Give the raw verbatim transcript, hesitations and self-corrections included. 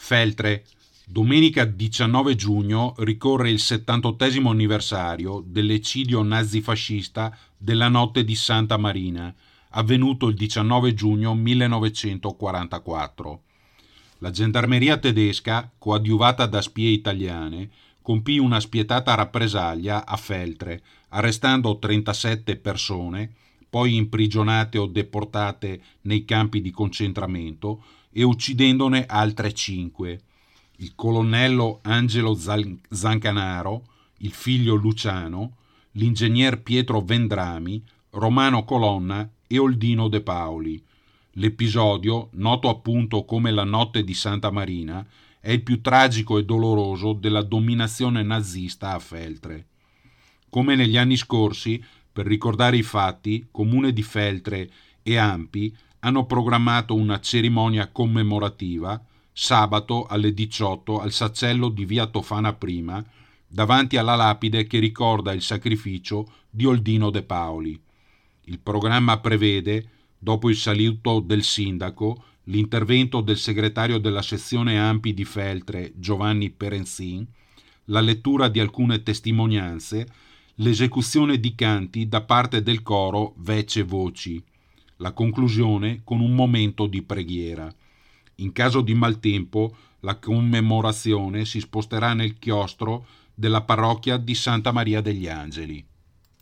Feltre, domenica diciannove giugno ricorre il settantottesimo anniversario dell'eccidio nazifascista della notte di Santa Marina, avvenuto il diciannove giugno millenovecentoquarantaquattro. La gendarmeria tedesca, coadiuvata da spie italiane, compì una spietata rappresaglia a Feltre, arrestando trentasette persone, poi imprigionate o deportate nei campi di concentramento, e uccidendone altre cinque. Il colonnello Angelo Zancanaro, il figlio Luciano, l'ingegner Pietro Vendrami, Romano Colonna e Oldino De Paoli. L'episodio, noto appunto come la notte di Santa Marina, è il più tragico e doloroso della dominazione nazista a Feltre. Come negli anni scorsi, per ricordare i fatti, Comune di Feltre e Ampi hanno programmato una cerimonia commemorativa sabato alle diciotto al Saccello di via Tofana Prima, davanti alla lapide che ricorda il sacrificio di Oldino De Paoli. Il programma prevede, dopo il saluto del sindaco, l'intervento del segretario della sezione Ampi di Feltre, Giovanni Perenzin, la lettura di alcune testimonianze, l'esecuzione di canti da parte del coro Vece Voci, la conclusione con un momento di preghiera. In caso di maltempo, la commemorazione si sposterà nel chiostro della parrocchia di Santa Maria degli Angeli.